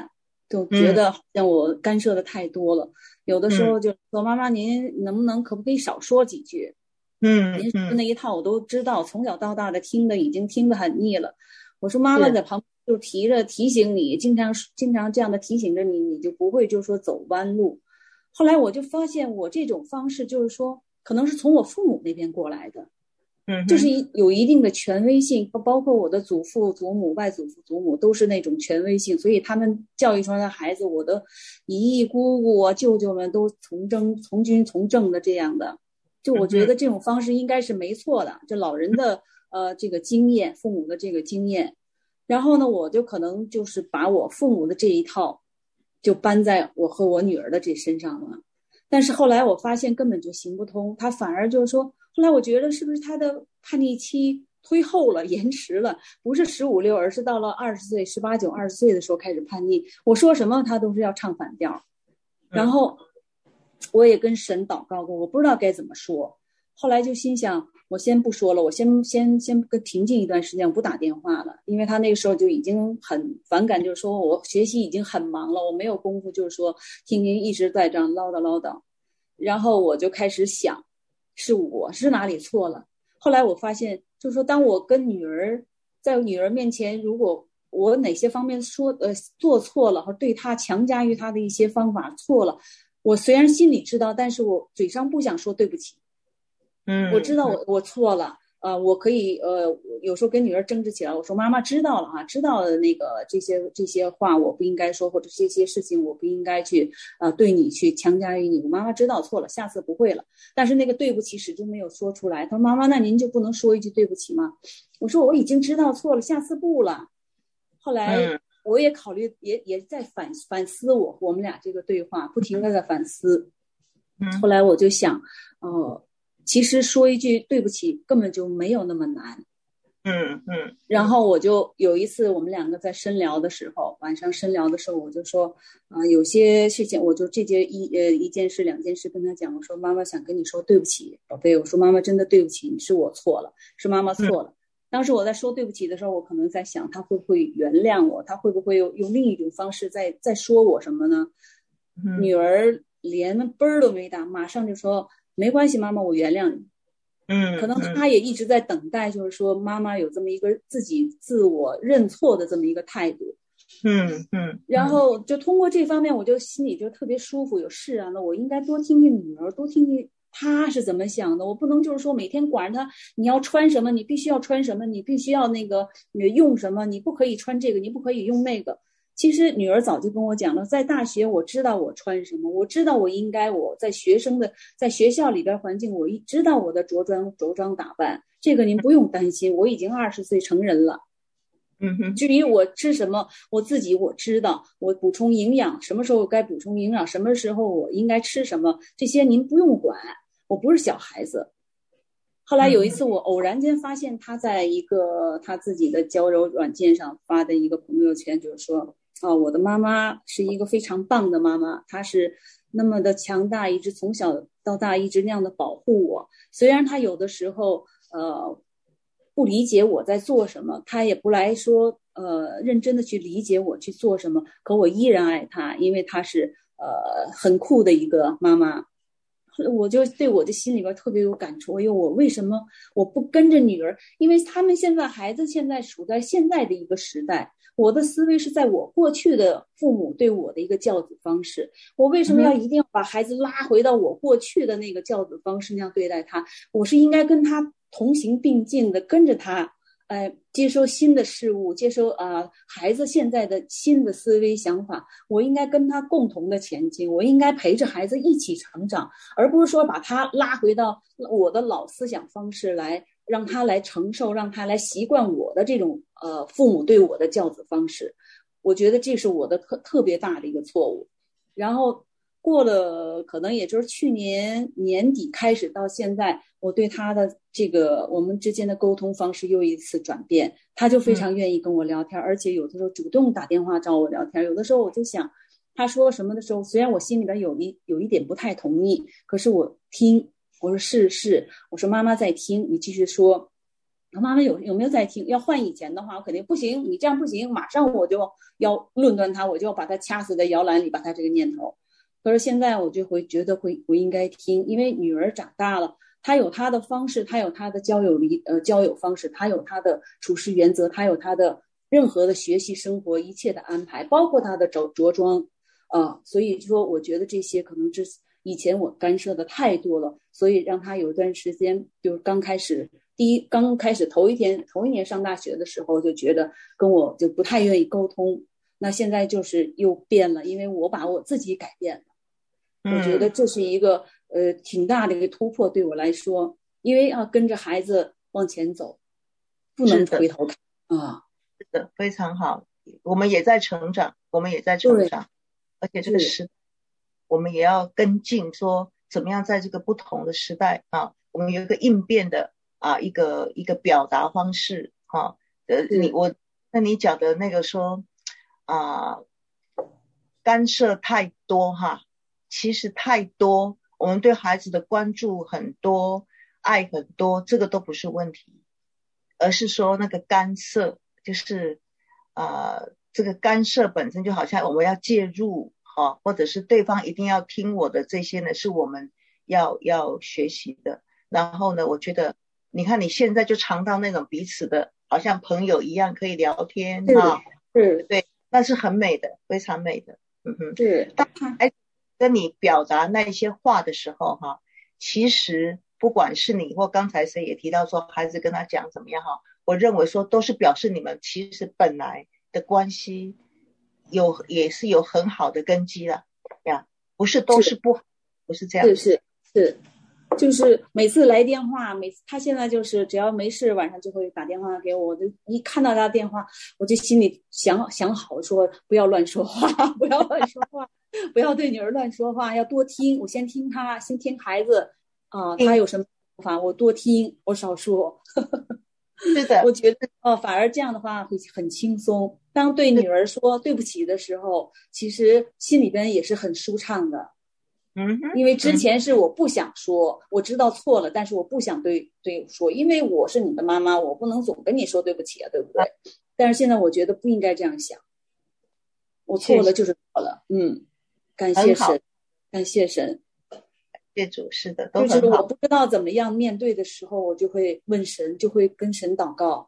就觉得好像我干涉的太多了。有的时候就说妈妈您能不能可不可以少说几句，您说那一套我都知道，从小到大的已经听得很腻了。我说妈妈在旁边就提醒你，经常这样的提醒着你，你就不会就说走弯路。后来我就发现我这种方式就是说可能是从我父母那边过来的，就是有一定的权威性，包括我的祖父祖母外祖父祖母都是那种权威性，所以他们教育出来的孩子，我的姨姨姑姑啊舅舅们都从军从政的这样的，就我觉得这种方式应该是没错的，就老人的这个经验，父母的这个经验。然后呢我就可能就是把我父母的这一套就搬在我和我女儿的这身上了。但是后来我发现根本就行不通，他反而就是说，后来我觉得是不是他的叛逆期推后了，延迟了，不是15、16，而是到了20岁、18、19、20岁的时候开始叛逆。我说什么他都是要唱反调。然后我也跟神祷告过，我不知道该怎么说。后来就心想，我先不说了，我先停静一段时间，我不打电话了，因为他那个时候就已经很反感，就是说我学习已经很忙了，我没有功夫就是说听您一直在这样唠叨。然后我就开始想，是我是哪里错了。后来我发现，就是说当我跟在女儿面前，如果我哪些方面做错了，或对她强加于她的一些方法错了，我虽然心里知道，但是我嘴上不想说对不起。我知道我错了，我可以有时候跟女儿争执起来，我说妈妈知道了啊，知道了那个这些话我不应该说，或者这些事情我不应该去对你去强加于你，我妈妈知道错了，下次不会了。但是那个对不起始终没有说出来。他说妈妈，那您就不能说一句对不起吗？我说我已经知道错了，下次不了。后来我也考虑，也在反思我们俩这个对话，不停的在反思。后来我就想其实说一句对不起根本就没有那么难。然后我就有一次我们两个在深聊的时候，晚上深聊的时候，我就说有些事情我就一件事2件事跟他讲，我说妈妈想跟你说对不起宝贝，我说妈妈真的对不起，是我错了，是妈妈错了。当时我在说对不起的时候，我可能在想他会不会原谅我，他会不会用另一种方式再说我什么呢？女儿连嘣儿都没打，马上就说没关系妈妈，我原谅你。可能他也一直在等待，就是说妈妈有这么一个自己自我认错的这么一个态度。然后就通过这方面，我就心里就特别舒服，有释然了。我应该多听听女儿，多听听她是怎么想的。我不能就是说每天管着她，你要穿什么，你必须要穿什么，你必须要那个用什么，你不可以穿这个，你不可以用那个。其实女儿早就跟我讲了，在大学我知道我穿什么，我知道我应该我在学校里边环境，我知道我的着装打扮，这个您不用担心，我已经20岁成人了。至于我吃什么，我自己我知道，我补充营养，什么时候该补充营养，什么时候我应该吃什么，这些您不用管，我不是小孩子。后来有一次我偶然间发现他在一个他自己的交友软件上发的一个朋友圈，就是说我的妈妈是一个非常棒的妈妈，她是那么的强大，一直从小到大一直那样的保护我。虽然她有的时候不理解我在做什么，她也不来说认真的去理解我去做什么，可我依然爱她，因为她是很酷的一个妈妈。我就对我的心里边特别有感触，我为什么我不跟着女儿？因为他们孩子现在处在现在的一个时代，我的思维是在我过去的父母对我的一个教子方式，我为什么一定要把孩子拉回到我过去的那个教子方式那样对待他？我是应该跟他同行并进的，跟着他接收新的事物，接收孩子现在的新的思维想法，我应该跟他共同的前进，我应该陪着孩子一起成长，而不是说把他拉回到我的老思想方式来，让他来承受，让他来习惯我的这种父母对我的教子方式。我觉得这是我的特别大的一个错误。然后过了可能也就是去年年底开始到现在，我对他的这个我们之间的沟通方式又一次转变，他就非常愿意跟我聊天，而且有的时候主动打电话找我聊天。有的时候我就想他说什么的时候，虽然我心里边有一点不太同意，可是我听，我说是，我说妈妈在听，你继续说。 妈妈有没有在听？要换以前的话，我肯定不行，你这样不行，马上我就要论断他，我就要把他掐死在摇篮里，把他这个念头。可是现在我就会觉得我应该听，因为女儿长大了，她有她的方式，她有她的交友方式，她有她的处事原则，她有她的任何的学习生活一切的安排，包括她的着装所以说我觉得这些可能以前我干涉的太多了，所以让她有一段时间就是刚开始头一年上大学的时候就觉得跟我就不太愿意沟通，那现在就是又变了，因为我把我自己改变了。我觉得这是一个挺大的一个突破对我来说，因为要跟着孩子往前走，不能回头看啊。 是的，非常好。我们也在成长，而且这个时代我们也要跟进，说怎么样在这个不同的时代啊，我们有一个应变的一个表达方式啊。你讲的那个说干涉太多哈。其实太多，我们对孩子的关注很多，爱很多，这个都不是问题，而是说那个干涉，就是这个干涉本身就好像我们要介入或者是对方一定要听我的，这些呢是我们要学习的。然后呢，我觉得你看你现在就尝到那种彼此的好像朋友一样可以聊天对，那是很美的，非常美的。 是。 当孩子跟你表达那些话的时候其实不管是你或刚才谁也提到说孩子跟他讲怎么样我认为说都是表示你们其实本来的关系也是有很好的根基了呀，不是都是不好，不是这样。 是，就是每次来电话，他现在就是只要没事晚上就会打电话给我，就一看到他电话我就心里想好说不要乱说话，不要乱说话，不要对女儿乱说话，要多听，我先听他，先听孩子他有什么想法我多听，我少说。 是的， 我觉得反而这样的话会很轻松，当对女儿说对不起的时候，其实心里边也是很舒畅的。因为之前是我不想说，我知道错了，但是我不想对说，因为我是你的妈妈，我不能总跟你说对不起对不对？但是现在我觉得不应该这样想，我错了就是错了。感谢神，感谢神， 谢主，是的，都很好。 就是我不知道怎么样面对的时候，我就会问神，就会跟神祷告。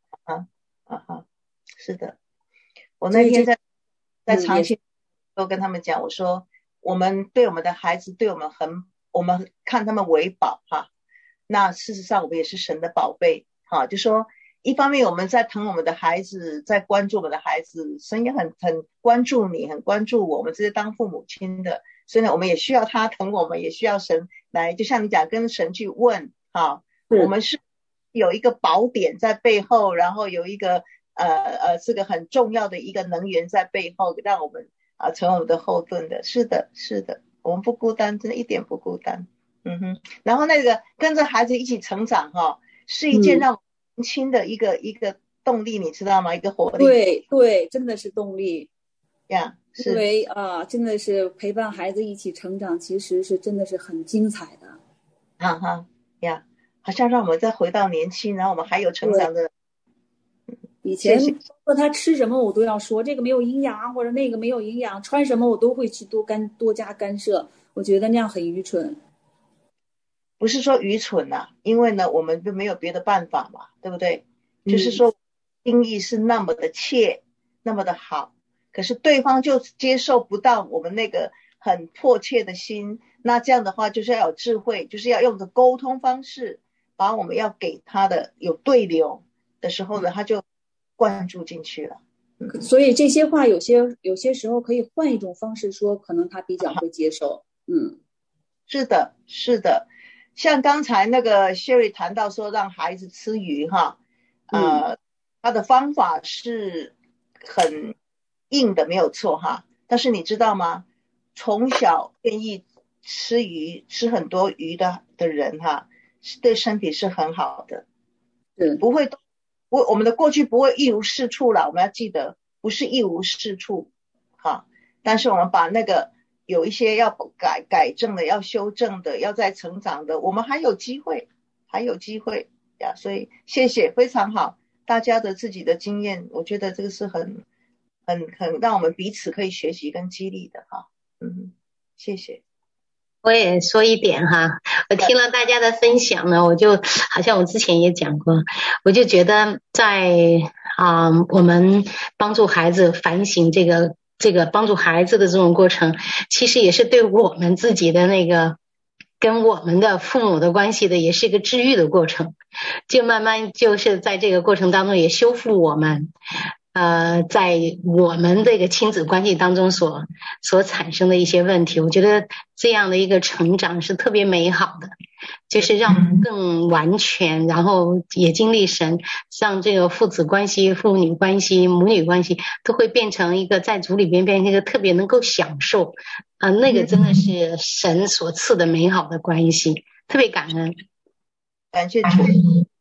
是的，我那天在长期都跟他们讲，我说我们对我们的孩子，对我们看他们为宝那事实上我们也是神的宝贝就说一方面我们在疼我们的孩子，在关注我们的孩子，神也很关注你，很关注我们这些当父母亲的，所以呢我们也需要他疼我们，也需要神来，就像你讲跟神去问我们是有一个宝典在背后，然后有一个这个很重要的一个能源在背后，让我们成为我们的后盾的。是的，我们不孤单，真的一点不孤单。然后那个跟着孩子一起成长是一件让我年轻的一个动力，你知道吗？一个活力。对，真的是动力呀。 因为真的是陪伴孩子一起成长，其实是真的是很精彩的。 好像让我们再回到年轻，然后我们还有成长的。 以前说他吃什么我都要说这个没有营养，或者那个没有营养，穿什么我都会去多加干涉，我觉得那样很愚蠢。 不是说愚蠢因为呢我们就没有别的办法嘛，对不对？就是说心意是那么的切，那么的好，可是对方就接受不到我们那个很迫切的心，那这样的话就是要有智慧，就是要用个沟通方式，把我们要给他的有对流的时候呢他就灌注进去了。 所以这些话有些时候可以换一种方式说，可能他比较会接受。 是的，像刚才那个 Sherry 谈到说让孩子吃鱼他的方法是很硬的，没有错但是你知道吗？从小愿意吃鱼，吃很多鱼的人对身体是很好的。我们的过去不会一无是处了，我们要记得不是一无是处但是我们把那个有一些要改正的，要修正的，要再成长的，我们还有机会。 呀，所以谢谢，非常好，大家的自己的经验，我觉得这个是很让我们彼此可以学习跟激励的哈。谢谢。 我也说一点哈，我听了大家的分享呢，我就好像我之前也讲过，我就觉得在我们帮助孩子反省这个帮助孩子的这种过程，其实也是对我们自己的那个跟我们的父母的关系的，也是一个治愈的过程，就慢慢就是在这个过程当中也修复我们在我们这个亲子关系当中所产生的一些问题，我觉得这样的一个成长是特别美好的，就是让我们更完全，然后也经历神，让这个父子关系、父女关系、母女关系都会变成一个在主里边变成一个特别能够享受那个真的是神所赐的美好的关系，特别感恩。 感谢主。